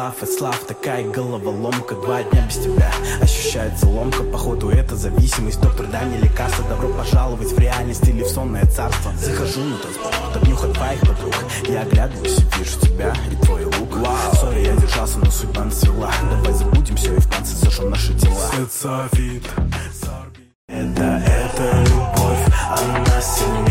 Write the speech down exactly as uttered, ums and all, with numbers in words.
Слав и слав, такая головоломка. Два дня без тебя, ощущается ломка. Походу это зависимость, доктор дай мне лекарство. Добро пожаловать в реальность или в сонное царство. Захожу на танцпол, обнюхать твоих подруг. Я оглядываюсь и вижу тебя и твой лук. Сори, я держался, но судьба нас свела. Давай забудем все и в конце сожжем наши тела. Это, это любовь, она сильна.